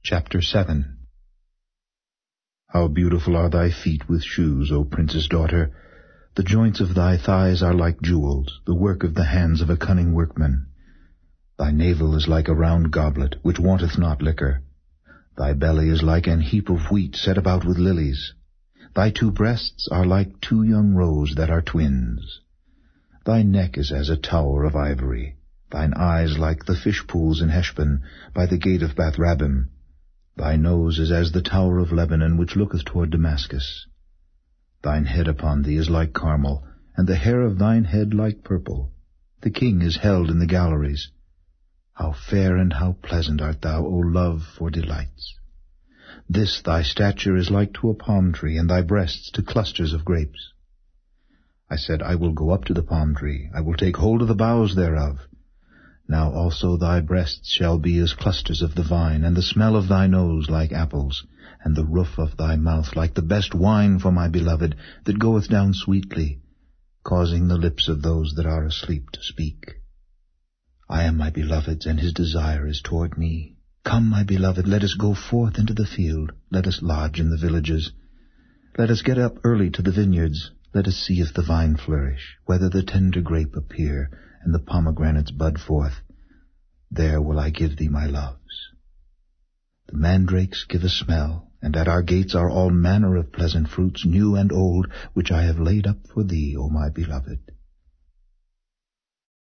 Chapter 7. How beautiful are thy feet with shoes, O princess daughter! The joints of thy thighs are like jewels, the work of the hands of a cunning workman. Thy navel is like a round goblet, which wanteth not liquor. Thy belly is like an heap of wheat set about with lilies. Thy two breasts are like two young roes that are twins. Thy neck is as a tower of ivory, thine eyes like the fish pools in Heshbon, by the gate of Bath-rabbim. Thy nose is as the tower of Lebanon, which looketh toward Damascus. Thine head upon thee is like Carmel, and the hair of thine head like purple. The king is held in the galleries. How fair and how pleasant art thou, O love, for delights! This thy stature is like to a palm tree, and thy breasts to clusters of grapes. I said, I will go up to the palm tree, I will take hold of the boughs thereof. Now also thy breasts shall be as clusters of the vine, and the smell of thy nose like apples, and the roof of thy mouth like the best wine for my beloved, that goeth down sweetly, causing the lips of those that are asleep to speak. I am my beloved's, and his desire is toward me. Come, my beloved, let us go forth into the field, let us lodge in the villages. Let us get up early to the vineyards, let us see if the vine flourish, whether the tender grape appear, and the pomegranates bud forth. There will I give thee my loves. The mandrakes give a smell, and at our gates are all manner of pleasant fruits, new and old, which I have laid up for thee, O my beloved.